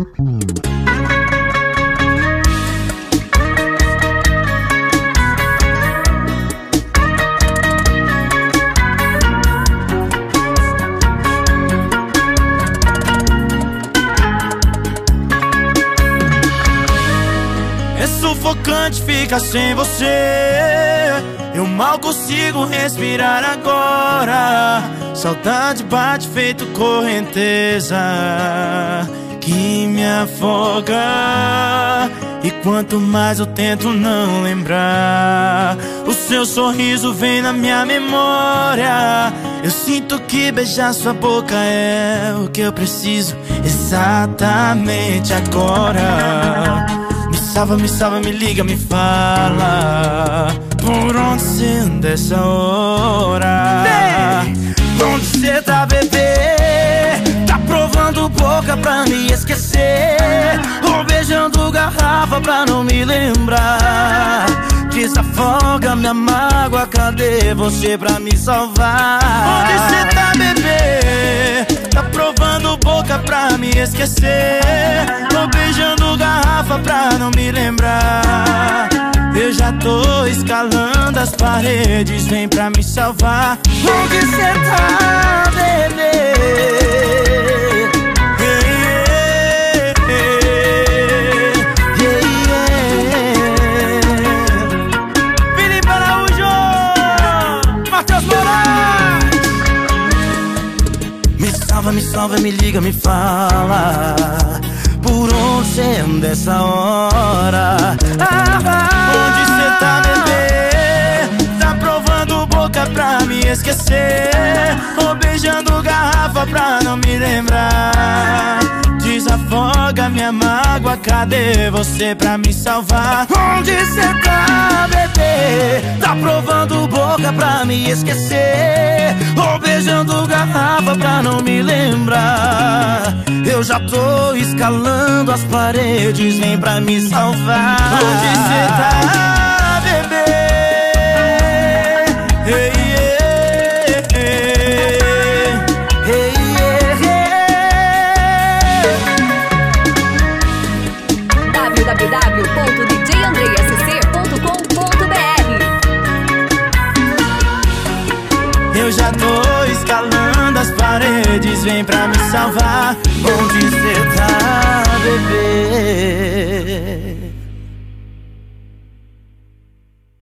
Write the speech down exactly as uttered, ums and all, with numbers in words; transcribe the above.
É sufocante ficar sem você. Eu mal consigo respirar agora. Saudade bate feito correnteza que me afoga. E quanto mais eu tento não lembrar, o seu sorriso vem na minha memória. Eu sinto que beijar sua boca é o que eu preciso exatamente agora. Me salva, me salva, me liga, me fala por onde cê anda essa hora. Ei, onde cê tá, bebê? Tá provando boca pra me esquecer, ou beijando garrafa pra não me lembrar? Desafoga minha mágoa, cadê você pra me salvar? Onde cê tá, bebê? Tá provando boca pra me esquecer, ou beijando garrafa pra não me lembrar? Eu já tô escalando as paredes, vem pra me salvar. Onde cê tá, bebê? Felipe Araújo, Matheus Moraes. Me salva, me salva, me liga, me fala por onde cê anda essa hora. Ah, ah, onde cê tá, bebê? Tá provando boca pra me esquecer, ou beijando garrafa pra não me lembrar? Desafoga minha mágoa, cadê você pra me salvar? Onde cê tá, bebê? Tá provando boca pra me esquecer, ou beijando garrafa pra não me lembrar? Eu já tô escalando as paredes, vem pra me salvar. Onde cê tá, bebê? Hey, yeah, yeah. Hey, yeah, yeah. w w w ponto d j andrei s c ponto com ponto b r. Eu já tô escalando as paredes, vem pra me salvar. Onde cê tá, bebê?